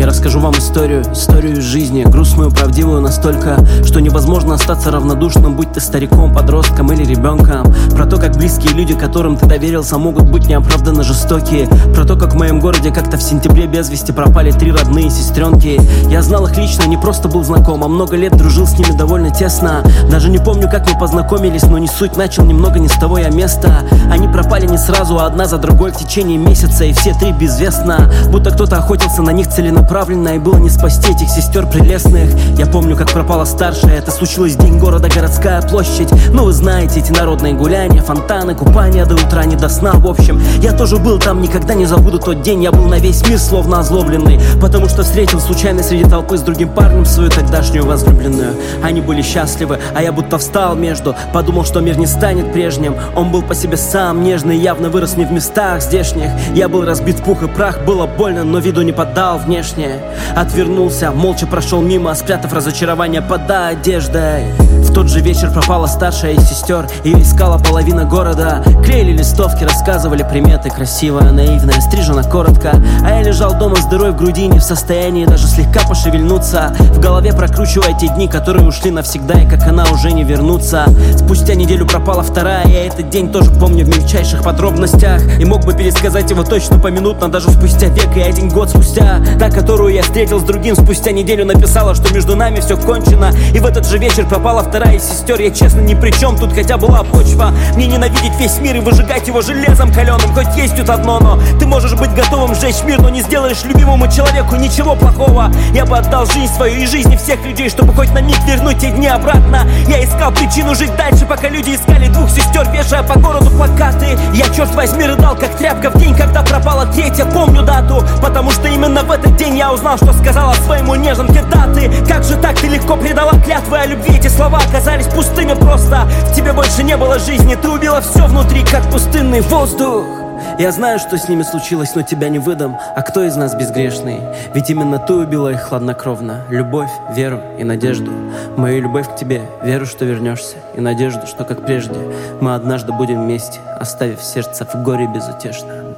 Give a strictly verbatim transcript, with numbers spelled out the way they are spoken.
Я расскажу вам историю, историю из жизни, грустную, правдивую настолько, что невозможно остаться равнодушным, будь ты стариком, подростком или ребенком. Про то, как близкие люди, которым ты доверился, могут быть неоправданно жестокие. Про то, как в моем городе как-то в сентябре без вести пропали три родные сестренки. Я знал их лично, не просто был знаком, а много лет дружил с ними довольно тесно. Даже не помню, как мы познакомились, но не суть, начал немного не с того я места. Они пропали не сразу, а одна за другой в течение месяца, и все три безвестно. Будто кто-то охотился на них целенаправленно, и было не спасти этих сестер прелестных. Я помню, как пропала старшая, это случилось в день города, городская площадь. Ну вы знаете, эти народные гуляния, фонтаны, купания до утра, не до сна. В общем, я тоже был там, никогда не забуду тот день. Я был на весь мир словно озлобленный, потому что встретил случайно среди толпы с другим парнем свою тогдашнюю возлюбленную. Они были счастливы, а я будто встал между. Подумал, что мир не станет прежним. Он был по себе сам нежный, явно вырос не в местах здешних. Я был разбит в пух и прах, было больно, но виду не поддал внешне. Отвернулся, молча прошел мимо, спрятав разочарование под одеждой. В тот же вечер пропала старшая из сестер. Ее искала половина города. Клеили листовки, рассказывали приметы. Красивая, наивная, стрижена коротко. А я лежал дома с дырой в груди, не в состоянии даже слегка пошевельнуться. В голове прокручивая те дни, которые ушли навсегда, и как она уже не вернутся. Спустя неделю пропала вторая. Я этот день тоже помню в мельчайших подробностях, и мог бы пересказать его точно поминутно, даже спустя век и один год спустя. Та, которую я встретил с другим спустя неделю, написала, что между нами все кончено. И в этот же вечер пропала вторая из сестер. Я честно ни при чем, тут хотя была почва. Мне ненавидеть весь мир и выжигать его железом каленым. Хоть есть тут одно но: ты можешь быть готовым сжечь мир, но не сделаешь любимому человеку ничего плохого. Я бы отдал жизнь свою и жизни всех людей, чтобы хоть на миг вернуть те дни обратно. Я искал причину жить дальше, пока люди искали двух сестер, вешая по городу плакаты. Я, черт возьми, рыдал как тряпка в день, когда пропала третья. Помню дату, потому что именно в этот день я узнал, что сказала своему неженке: да ты, как же так, ты легко предала клятвы о любви. Эти слова оказались пустыми просто. В тебе больше не было жизни, ты убила все внутри, как пустынный воздух. Я знаю, что с ними случилось, но тебя не выдам. А кто из нас безгрешный? Ведь именно ты убила их хладнокровно. Любовь, веру и надежду. Мою любовь к тебе, веру, что вернешься, и надежду, что, как прежде, мы однажды будем вместе, оставив сердце в горе безутешно.